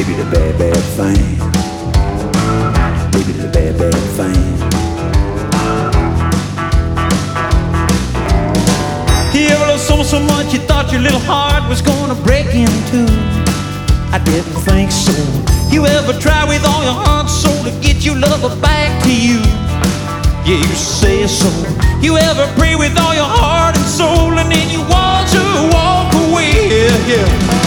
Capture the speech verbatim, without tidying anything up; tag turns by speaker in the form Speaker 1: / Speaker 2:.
Speaker 1: Maybe the bad, bad thing. Maybe the bad, bad thing. You ever love someone so much you thought your little heart was gonna break in two? I didn't think so. You ever try with all your heart and soul to get your lover back to you? Yeah, you say so. You ever pray with all your heart and soul and then you want to walk away? Yeah, yeah.